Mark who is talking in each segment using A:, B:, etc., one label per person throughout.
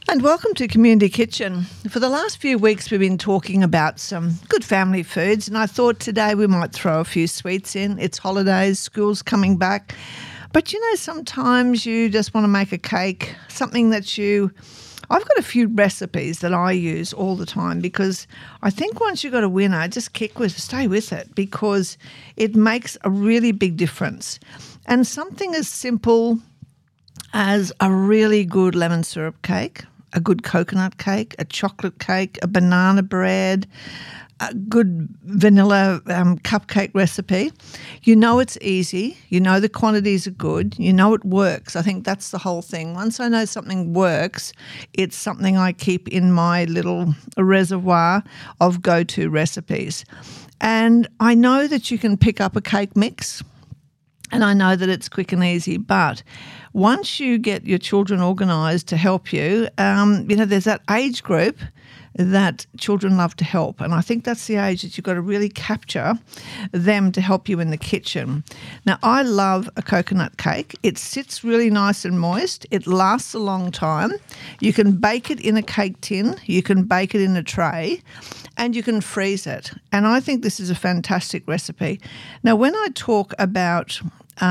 A: And welcome to Community Kitchen. For the last few weeks we've been talking about some good family foods, and I thought today we might throw a few sweets in. It's holidays, school's coming back. But sometimes you just want to make a cake, something that I've got a few recipes that I use all the time because I think once you've got a winner, just stay with it because it makes a really big difference. And something as simple as a really good lemon syrup cake, a good coconut cake, a chocolate cake, a banana bread, a good vanilla cupcake recipe. It's easy. The quantities are good. It works. I think that's the whole thing. Once I know something works, it's something I keep in my little reservoir of go-to recipes. And I know that you can pick up a cake mix, and I know that it's quick and easy, but once you get your children organised to help you, there's that age group that children love to help. And I think that's the age that you've got to really capture them to help you in the kitchen. Now, I love a coconut cake. It sits really nice and moist. It lasts a long time. You can bake it in a cake tin. You can bake it in a tray. And you can freeze it. And I think this is a fantastic recipe. Now, when I talk about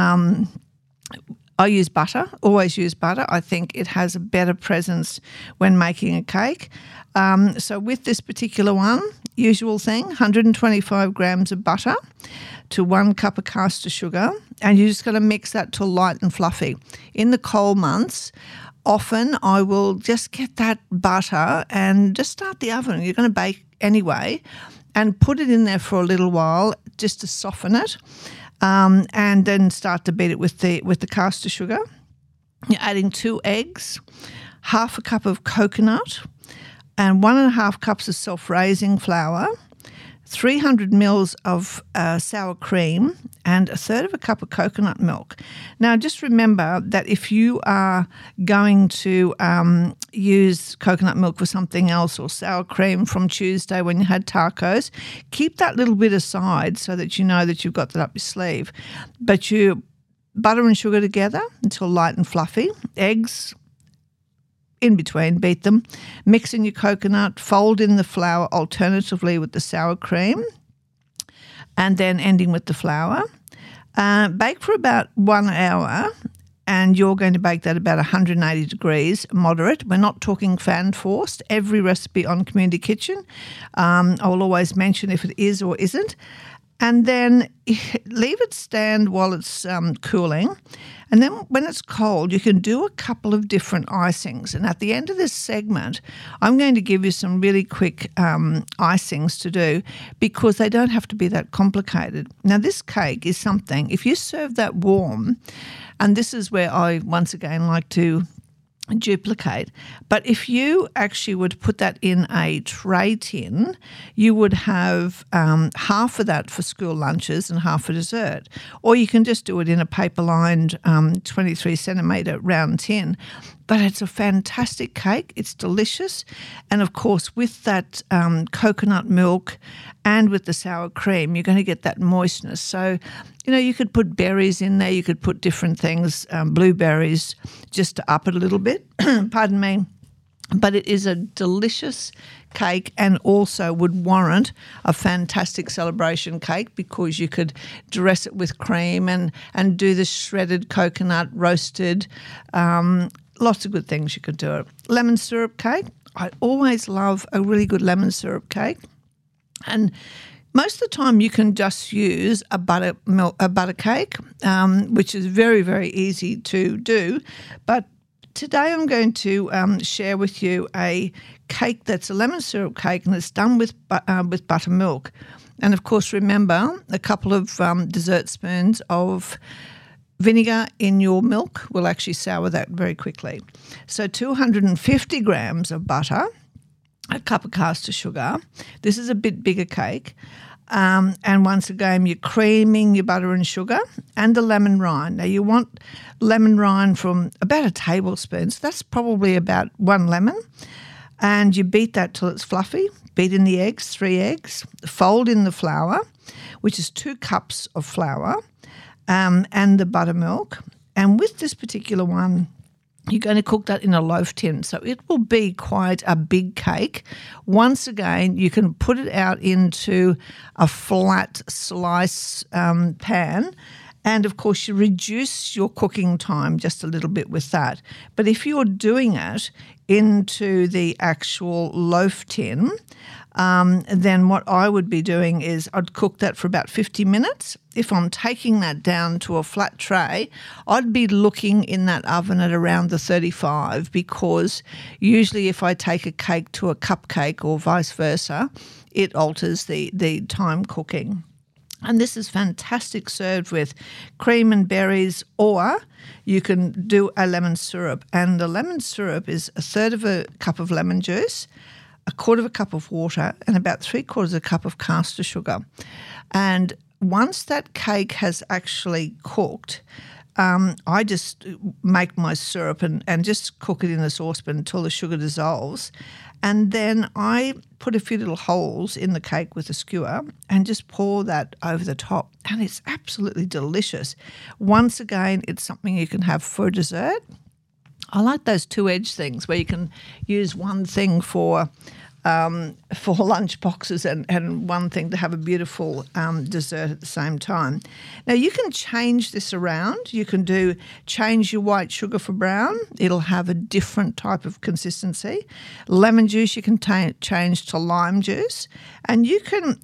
A: I use butter, always use butter. I think it has a better presence when making a cake. So with this particular one, usual thing, 125 grams of butter to 1 cup of caster sugar, and you're just going to mix that till light and fluffy. In the cold months, often I will just get that butter and just start the oven. You're going to bake anyway, and put it in there for a little while just to soften it. And then start to beat it with the caster sugar. You're adding 2 eggs, half a cup of coconut, and 1.5 cups of self-raising flour, 300 mils of sour cream, and 1/3 of a cup of coconut milk. Now, just remember that if you are going to use coconut milk for something else or sour cream from Tuesday when you had tacos, keep that little bit aside so that you know that you've got that up your sleeve. But you butter and sugar together until light and fluffy, eggs in between, beat them, mix in your coconut, fold in the flour alternatively with the sour cream, and then ending with the flour. Bake for about 1 hour, and you're going to bake that about 180 degrees, moderate. We're not talking fan forced. Every recipe on Community Kitchen, I will always mention if it is or isn't. And then leave it stand while it's cooling. And then when it's cold, you can do a couple of different icings. And at the end of this segment, I'm going to give you some really quick icings to do because they don't have to be that complicated. Now, this cake is something, if you serve that warm, and this is where I once again like to duplicate. But if you actually would put that in a tray tin, you would have half of that for school lunches and half for dessert. Or you can just do it in a paper-lined 23 centimetre round tin. But it's a fantastic cake. It's delicious. And, of course, with that coconut milk and with the sour cream, you're going to get that moistness. So, you could put berries in there. You could put different things, blueberries, just to up it a little bit. Pardon me. But it is a delicious cake and also would warrant a fantastic celebration cake because you could dress it with cream and do the shredded coconut roasted. Lots of good things you could do it. Lemon syrup cake. I always love a really good lemon syrup cake. And most of the time you can just use a butter cake, which is very, very easy to do. But today I'm going to share with you a cake that's a lemon syrup cake and it's done with buttermilk. And, of course, remember a couple of dessert spoons of vinegar in your milk will actually sour that very quickly. So 250 grams of butter, a cup of caster sugar. This is a bit bigger cake. And once again, you're creaming your butter and sugar and the lemon rind. Now, you want lemon rind from about a tablespoon. So that's probably about 1 lemon. And you beat that till it's fluffy. Beat in the eggs, 3 eggs. Fold in the flour, which is 2 cups of flour, and the buttermilk. And with this particular one, You're going to cook that in a loaf tin, so it will be quite a big cake. Once again, you can put it out into a flat slice pan, and of course you reduce your cooking time just a little bit with that. But if you're doing it into the actual loaf tin, then what I would be doing is I'd cook that for about 50 minutes. If I'm taking that down to a flat tray, I'd be looking in that oven at around the 35, because usually if I take a cake to a cupcake or vice versa, it alters the time cooking. And this is fantastic served with cream and berries, or you can do a lemon syrup. And the lemon syrup is 1/3 of a cup of lemon juice, 1/4 of a cup of water, and about 3/4 of a cup of caster sugar. And once that cake has actually cooked, I just make my syrup and just cook it in a saucepan until the sugar dissolves. And then I put a few little holes in the cake with a skewer and just pour that over the top. And it's absolutely delicious. Once again, it's something you can have for dessert. I like those two-edged things where you can use one thing for lunch boxes and one thing to have a beautiful dessert at the same time. Now, you can change this around. You can change your white sugar for brown. It'll have a different type of consistency. Lemon juice you can change to lime juice. And you can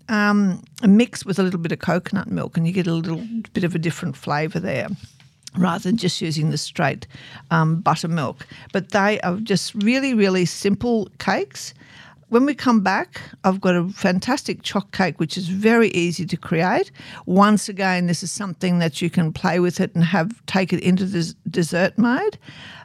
A: mix with a little bit of coconut milk, and you get a little bit of a different flavour there, rather than just using the straight buttermilk. But they are just really, really simple cakes. When we come back, I've got a fantastic choc cake, which is very easy to create. Once again, this is something that you can play with it and take it into the dessert mode,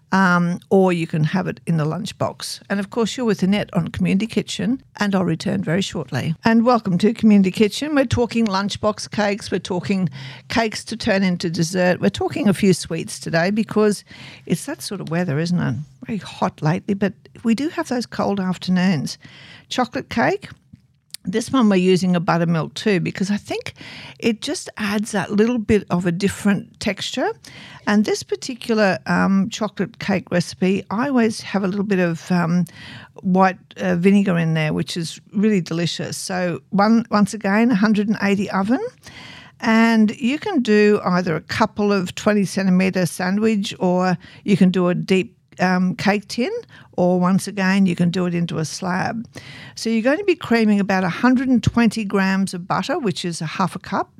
A: or you can have it in the lunchbox. And of course, you're with Annette on Community Kitchen, and I'll return very shortly. And welcome to Community Kitchen. We're talking lunchbox cakes. We're talking cakes to turn into dessert. We're talking a few sweets today because it's that sort of weather, isn't it? Very hot lately, but we do have those cold afternoons. Chocolate cake. This one we're using a buttermilk too, because I think it just adds that little bit of a different texture. And this particular chocolate cake recipe, I always have a little bit of white vinegar in there, which is really delicious. So once again, 180 oven. And you can do either a couple of 20-centimetre sandwich, or you can do a deep cake tin, or once again you can do it into a slab. So you're going to be creaming about 120 grams of butter, which is a 1/2 cup,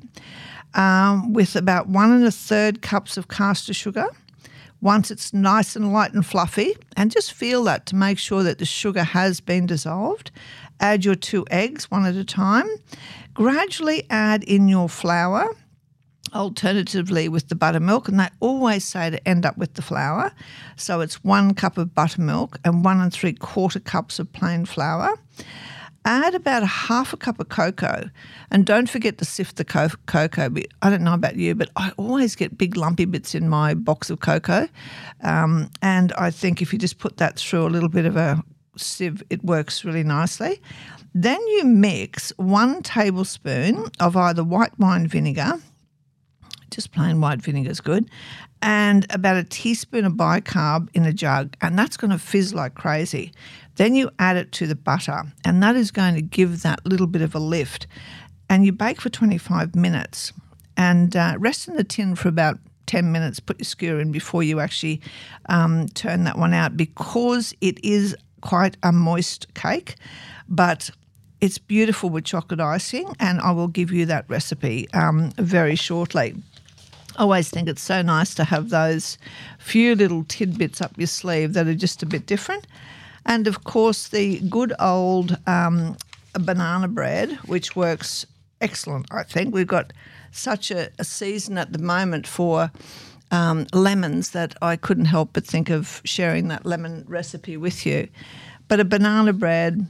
A: with about 1 1/3 cups of caster sugar. Once it's nice and light and fluffy, and just feel that to make sure that the sugar has been dissolved, add your 2 eggs one at a time. Gradually add in your flour, alternatively with the buttermilk, and they always say to end up with the flour. So it's 1 cup of buttermilk and 1 3/4 cups of plain flour. Add about 1/2 cup of cocoa, and don't forget to sift the cocoa. I don't know about you, but I always get big lumpy bits in my box of cocoa, and I think if you just put that through a little bit of a sieve, it works really nicely. Then you mix 1 tablespoon of either white wine vinegar, just plain white vinegar is good, and about a teaspoon of bicarb in a jug, and that's going to fizz like crazy. Then you add it to the butter, and that is going to give that little bit of a lift. And you bake for 25 minutes, and rest in the tin for about 10 minutes. Put your skewer in before you actually turn that one out, because it is quite a moist cake, but it's beautiful with chocolate icing, and I will give you that recipe very shortly. I always think it's so nice to have those few little tidbits up your sleeve that are just a bit different. And, of course, the good old banana bread, which works excellent, I think. We've got such a season at the moment for lemons that I couldn't help but think of sharing that lemon recipe with you. But a banana bread,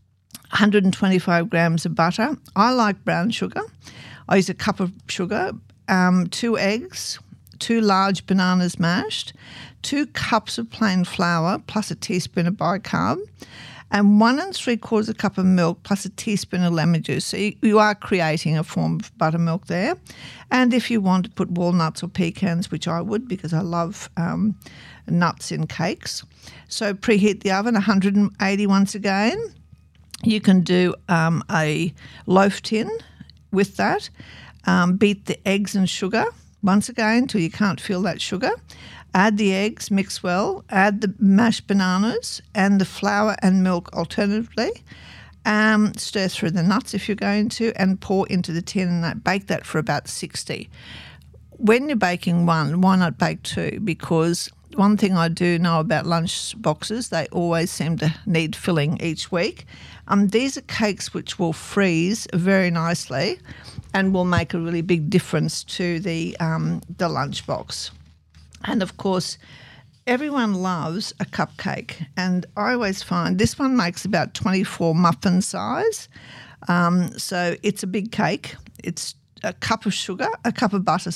A: 125 grams of butter. I like brown sugar. I use a cup of sugar, 2 eggs, 2 large bananas mashed, 2 cups of plain flour plus a teaspoon of bicarb, and 1 3/4 cup of milk plus a teaspoon of lemon juice. So you are creating a form of buttermilk there. And if you want to put walnuts or pecans, which I would because I love nuts in cakes. So preheat the oven 180 once again. You can do a loaf tin with that. Beat the eggs and sugar once again till you can't feel that sugar. Add the eggs, mix well, add the mashed bananas and the flour and milk alternatively. Stir through the nuts if you're going to, and pour into the tin and bake that for about 60. When you're baking one, why not bake 2? Because one thing I do know about lunch boxes, they always seem to need filling each week. These are cakes which will freeze very nicely and will make a really big difference to the lunchbox. And of course, everyone loves a cupcake, and I always find this one makes about 24 muffin size. So it's a big cake. It's a cup of butter,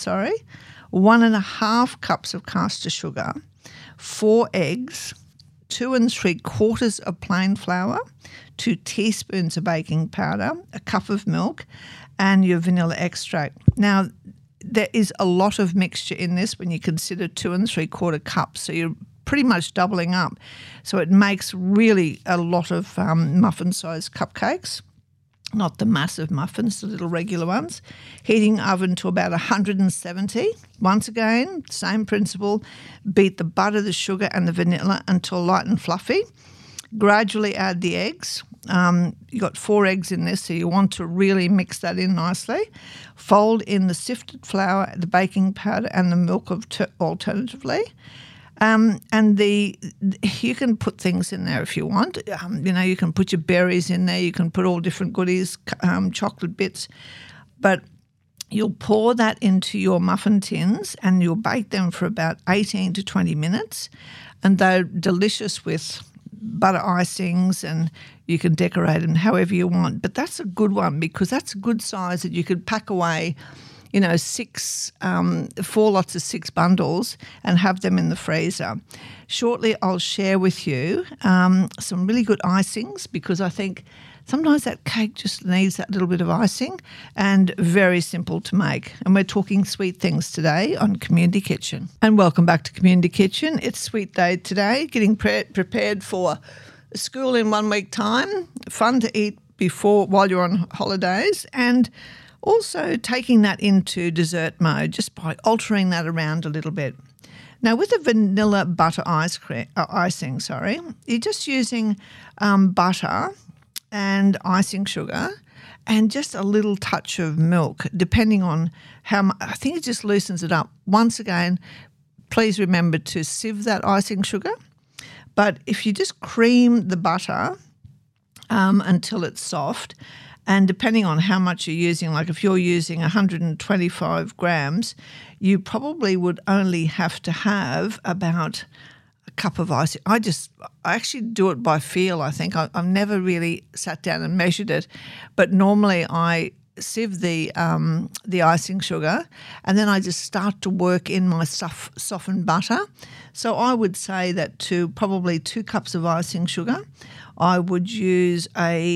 A: 1.5 cups of caster sugar, 4 eggs, 2 3/4 of plain flour, 2 teaspoons of baking powder, a cup of milk, and your vanilla extract. Now, there is a lot of mixture in this when you consider 2 3/4 cups, so you're pretty much doubling up. So it makes really a lot of muffin-sized cupcakes, not the massive muffins, the little regular ones. Heating oven to about 170. Once again, same principle, beat the butter, the sugar and the vanilla until light and fluffy. Gradually add the eggs. You got 4 eggs in this, so you want to really mix that in nicely. Fold in the sifted flour, the baking powder and the milk alternatively. And you can put things in there if you want. You can put your berries in there. You can put all different goodies, chocolate bits. But you'll pour that into your muffin tins and you'll bake them for about 18 to 20 minutes. And they're delicious with butter icings, and you can decorate them however you want. But that's a good one because that's a good size that you could pack away 4 lots of 6 bundles and have them in the freezer. Shortly, I'll share with you some really good icings because I think sometimes that cake just needs that little bit of icing, and very simple to make. And we're talking sweet things today on Community Kitchen. And welcome back to Community Kitchen. It's Sweet Day today, getting prepared for school in 1 week time, fun to eat while you're on holidays, and also taking that into dessert mode just by altering that around a little bit. Now, with the vanilla butter icing, you're just using butter and icing sugar and just a little touch of milk, depending on how much. I think it just loosens it up. Once again, please remember to sieve that icing sugar. But if you just cream the butter until it's soft, and depending on how much you're using, like if you're using 125 grams, you probably would only have to have about a cup of icing. I actually do it by feel, I think. I've never really sat down and measured it, but normally I sieve the icing sugar and then I just start to work in my softened butter. So I would say that to probably 2 cups of icing sugar, I would use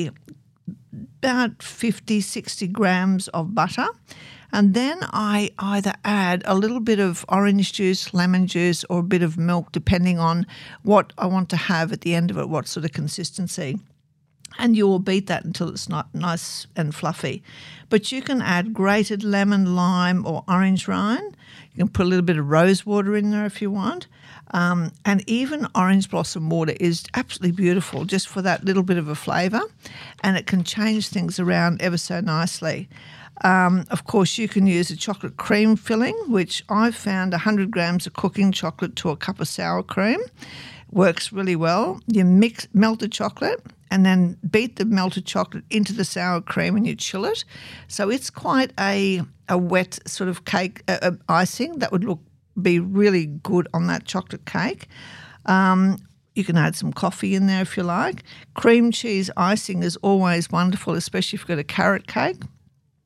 A: about 50, 60 grams of butter. And then I either add a little bit of orange juice, lemon juice, or a bit of milk, depending on what I want to have at the end of it, what sort of consistency. And you will beat that until it's not nice and fluffy. But you can add grated lemon, lime, or orange rind. You can put a little bit of rose water in there if you want. And even orange blossom water is absolutely beautiful just for that little bit of a flavour, and it can change things around ever so nicely. Of course, you can use a chocolate cream filling, which I've found 100 grams of cooking chocolate to a cup of sour cream. Works really well. You melt the chocolate and then beat the melted chocolate into the sour cream and you chill it. So it's quite a wet sort of cake icing that would be really good on that chocolate cake. You can add some coffee in there if you like. Cream cheese icing is always wonderful, especially if you've got a carrot cake.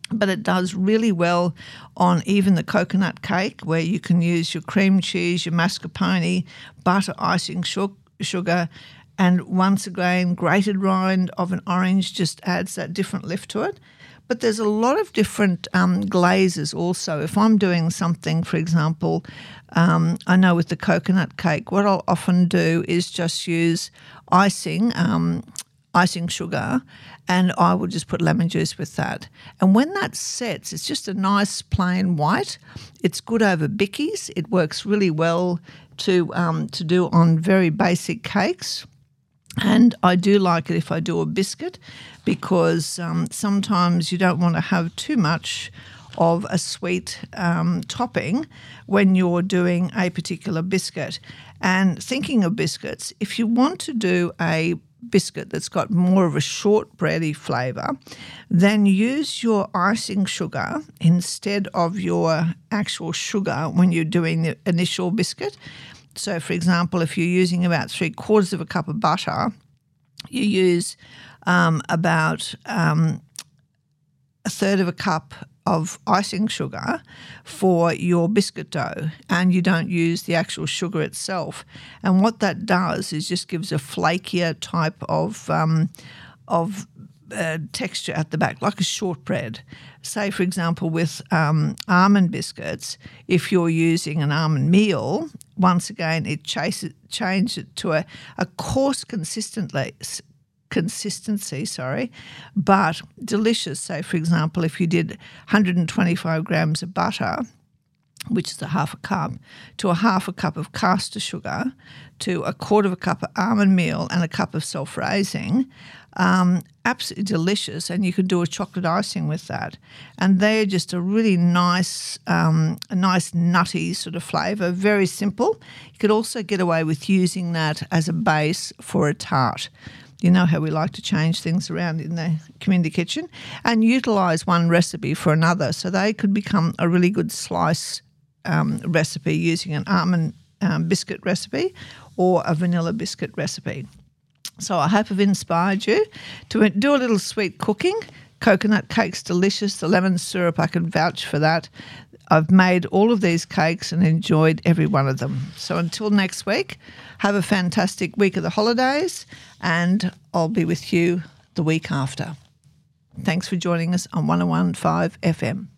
A: but it does really well on even the coconut cake, where you can use your cream cheese, your mascarpone, butter, icing, sugar, and once again, grated rind of an orange just adds that different lift to it. But there's a lot of different glazes also. If I'm doing something, for example, I know with the coconut cake, what I'll often do is just use icing sugar, and I will just put lemon juice with that. And when that sets, it's just a nice plain white. It's good over bickies. It works really well to do on very basic cakes. And I do like it if I do a biscuit, because sometimes you don't want to have too much of a sweet topping when you're doing a particular biscuit. And thinking of biscuits, if you want to do a biscuit that's got more of a shortbready flavour, then use your icing sugar instead of your actual sugar when you're doing the initial biscuit. So, for example, if you're using about 3/4 of a cup of butter, you use about 1/3 of a cup of icing sugar for your biscuit dough, and you don't use the actual sugar itself. And what that does is just gives a flakier type of texture at the back, like a shortbread. Say, for example, with almond biscuits, if you're using an almond meal, once again, it changes it to a coarse consistency, but delicious. So, for example, if you did 125 grams of butter, which is a half a cup, to a half a cup of caster sugar, to a 1/4 of a cup of almond meal and a cup of self-raising, absolutely delicious. And you could do a chocolate icing with that. And they're just a really nice, nutty sort of flavour, very simple. You could also get away with using that as a base for a tart. You know how we like to change things around in the community kitchen and utilise one recipe for another. So they could become a really good slice recipe using an almond biscuit recipe or a vanilla biscuit recipe. So I hope I've inspired you to do a little sweet cooking. Coconut cake's delicious. The lemon syrup, I can vouch for that. I've made all of these cakes and enjoyed every one of them. So until next week, have a fantastic week of the holidays, and I'll be with you the week after. Thanks for joining us on 101.5 FM.